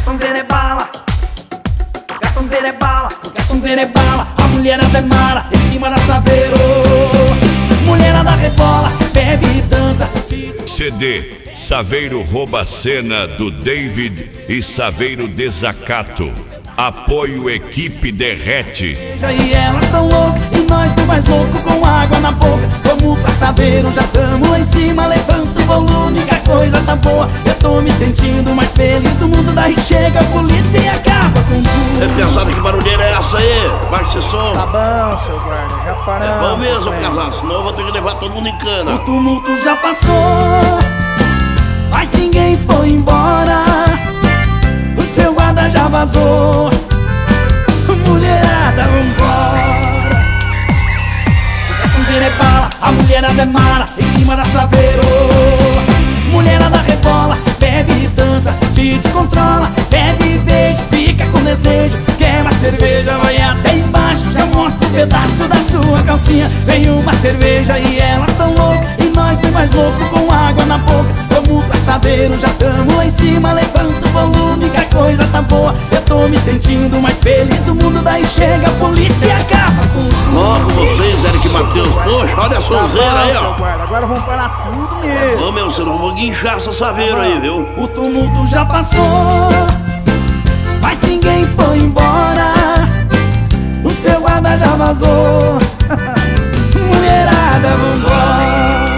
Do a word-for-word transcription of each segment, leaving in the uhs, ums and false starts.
garçomzeiro é bala, garçomzeiro é bala, garçomzeiro é bala, a mulherada é mala, em cima da Saveiro. Mulherada rebola, bebe e dança. C D Saveiro rouba a cena do David e Saveiro Desacato. Apoio Equipe Derrete. E elas tão loucas e nós do mais louco com água na boca. Vamos pra Saveiro, já tamo lá em cima. Levanta o volume que a coisa tá boa. Eu tô me sentindo mais feliz do mundo. Daí chega a polícia e acaba com tudo. É pensado que barulheira é essa aí? Baixa esse som. Tá bom, seu guarda, já paramos. É bom mesmo, casal, senão eu vou ter que levar todo mundo em cana. O tumulto já passou, mas ninguém foi embora. O seu guarda já vazou. Mulherada, vambora. O garçomzeiro é bala, a mulherada é mala, em cima da Saveiro. Mulherada rebola, bebe e dança, se descontrola, bebe e beija, fica com desejo. Quer uma cerveja, vai até embaixo, já mostra um pedaço da sua calcinha. Vem uma cerveja e elas tão loucas, e nós bem mais louco com água na boca. Vamos pra Saveiro, já tamo lá em cima. Levanta o volume que a coisa tá boa. Eu tô me sentindo mais feliz do mundo. Daí chega a polícia e acaba com tudo. Logo vocês, Eric Matheus, poxa, olha a sonzeira aí, ó. Guarda, agora vamos parar tudo mesmo. Ô meu, você não vai guinchar essa Saveiro aí, viu? O tumulto já passou, mas ninguém foi embora. O seu guarda já vazou. Mulherada, vambora.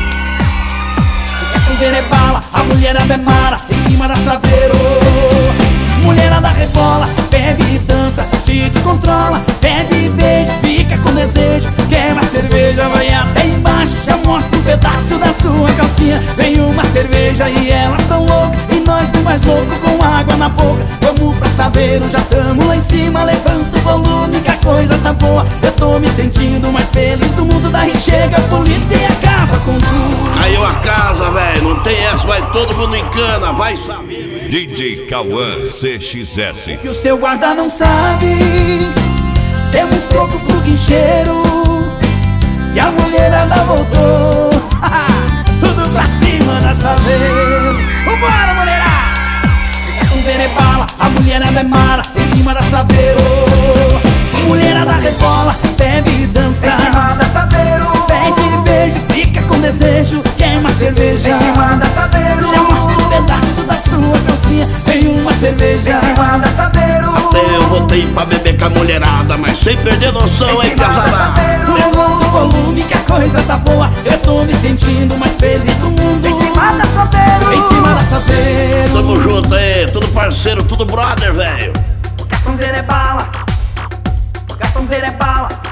O garçomzeiro é bala, a mulherada é mala, em cima da Saveiro. Mulherada rebola, bebe e dança, se descontrola, bebe e beija, fica com desejo. Quer uma cerveja, vai até embaixo, já mostra um pedaço da sua calcinha. Vem uma cerveja e elas tão loucas, e nós do mais louco com água na boca. Vamos pra Saveiro, já tamo lá em cima. Levanta o volume que a coisa tá boa. Eu tô me sentindo mais feliz do mundo. Daí chega a polícia e acaba com tudo. Caiu a casa, velho, não tem essa, vai todo mundo em cana, vai Saveiro. D J Cauã C X S. Que o seu guarda não sabe, temos troco pro guincheiro e a mulherada voltou. Tudo pra cima da Saveiro. Vambora, mulherada! O garçomzeiro é bala, a mulherada é mala, em cima da Saveiro. Mulherada rebola, bebe e dança, em cima da Saveiro. Pede e beijo, fica com desejo. Quer uma cerveja, em cima da Saveiro. Já mostra um pedaço da sua calcinha. Vem uma cerveja, em cima da Saveiro. Até eu voltei pra beber com a mulherada, mas sem perder noção, hein, casada? Levanta o volume que a coisa tá boa. Eu tô me sentindo mais feliz do mundo. Em cima da Saveiro, em cima da Saveiro. Tamo junto aí, tudo parceiro, tudo brother, velho. O garçomzeiro é bala, o garçomzeiro é bala.